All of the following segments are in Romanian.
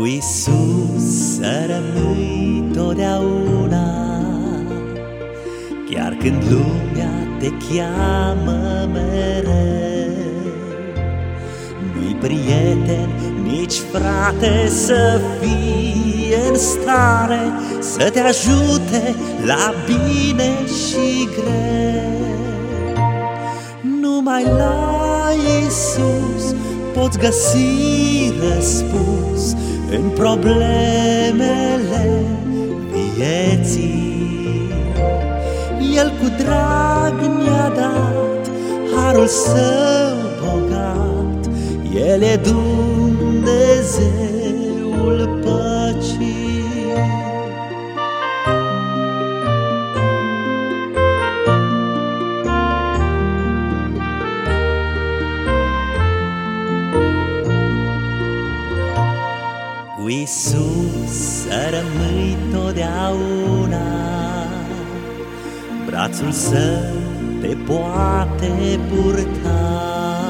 Cu Iisus să rămâi totdeauna, chiar când lumea te cheamă mereu. Nu-i prieten, nici frate să fie în stare să te ajute la bine și greu. Numai la Iisus poți găsi răspuns în problemele vieții. El cu drag ne-a dat harul său bogat, El e Dumnezeul păcii. Cu Iisus să rămâi totdeauna, brațul său te poate purta.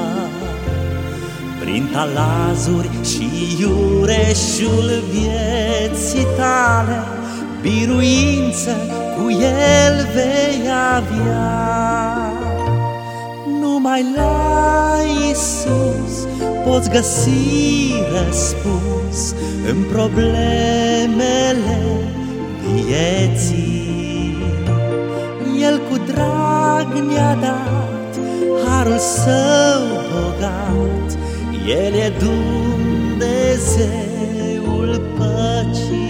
Prin talazuri și iureșul vieții tale, biruință cu El vei avea. Numai la Iisus poți găsi răspuns în problemele vieții. El cu drag ne-a dat harul său bogat, El e Dumnezeul păcii.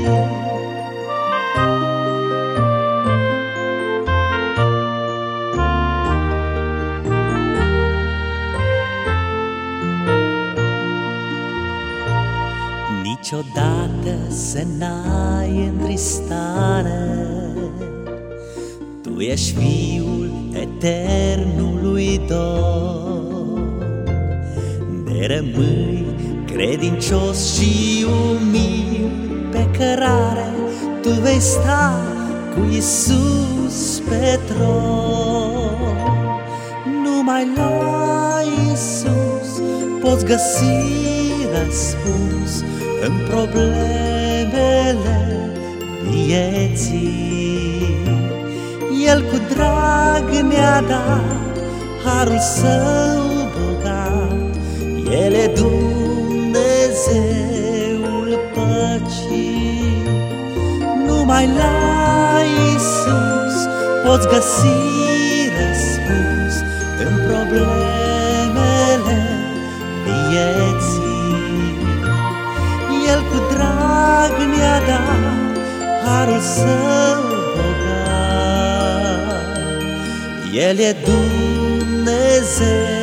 Niciodată să n-ai întristare, Tu ești Fiul Eternului Domn. De rămâi credincios și umil pe cărare, Tu vei sta cu Iisus pe tron. Numai la Iisus poți găsi răspuns în problemele vieții. El cu drag ne-a dat harul său bogat, El e Dumnezeul păcii. Numai la Iisus poți găsi răspuns în problemele vieții. El cu drag ne-a dat harul său bogat, El e Dumnezeu.